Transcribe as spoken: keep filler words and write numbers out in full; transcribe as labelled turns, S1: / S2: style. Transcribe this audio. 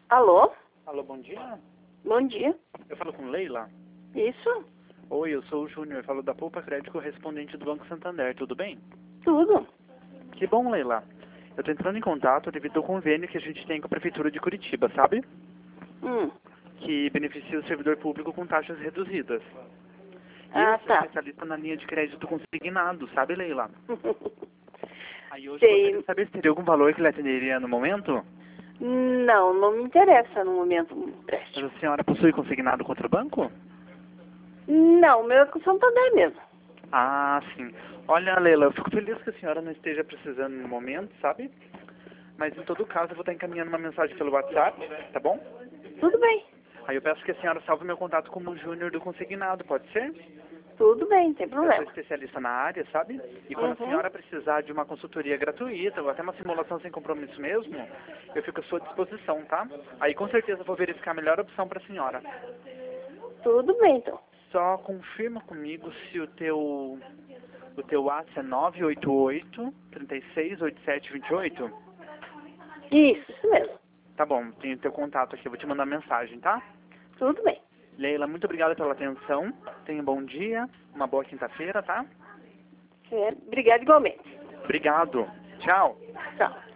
S1: Alô?
S2: Alô, bom dia.
S1: Bom dia.
S2: Eu falo com Leila?
S1: Isso?
S2: Oi, eu sou o Júnior, falo da Poupa Crédito, correspondente do Banco Santander, tudo bem?
S1: Tudo.
S2: Que bom, Leila. Eu tô entrando em contato devido ao convênio que a gente tem com a Prefeitura de Curitiba, sabe?
S1: Hum.
S2: Que beneficia o servidor público com taxas reduzidas. E
S1: Ah,
S2: eu sou
S1: tá.
S2: especialista na linha de crédito consignado, sabe, Leila? Aí hoje eu
S1: Sei.
S2: gostaria de saber se teria algum valor que lhe atenderia no momento.
S1: Não, não me interessa no momento um
S2: Mas
S1: empréstimo.
S2: a senhora possui consignado contra o banco?
S1: Não, meu é com o Santander mesmo.
S2: Ah, sim. Olha, Leila, eu fico feliz que a senhora não esteja precisando no momento, sabe? Mas em todo caso eu vou estar encaminhando uma mensagem pelo WhatsApp, tá bom?
S1: Tudo bem.
S2: Aí eu peço que a senhora salve meu contato como Júnior do Consignado, pode ser?
S1: Tudo bem, não tem
S2: Eu sou
S1: problema.
S2: especialista na área, sabe? E quando
S1: Uhum.
S2: a senhora precisar de uma consultoria gratuita ou até uma simulação sem compromisso mesmo, eu fico à sua disposição, tá? Aí com certeza eu vou verificar a melhor opção para a senhora.
S1: Tudo bem, então.
S2: Só confirma comigo se o teu o teu WhatsApp é nove oito oito, três seis, oito sete dois oito?
S1: Isso, isso mesmo.
S2: Tá bom, tenho teu contato aqui, eu vou te mandar mensagem, tá?
S1: Tudo bem.
S2: Leila, muito obrigada pela atenção. Tenha um bom dia, uma boa quinta-feira, tá?
S1: É, obrigada igualmente.
S2: Obrigado. Tchau.
S1: Tchau.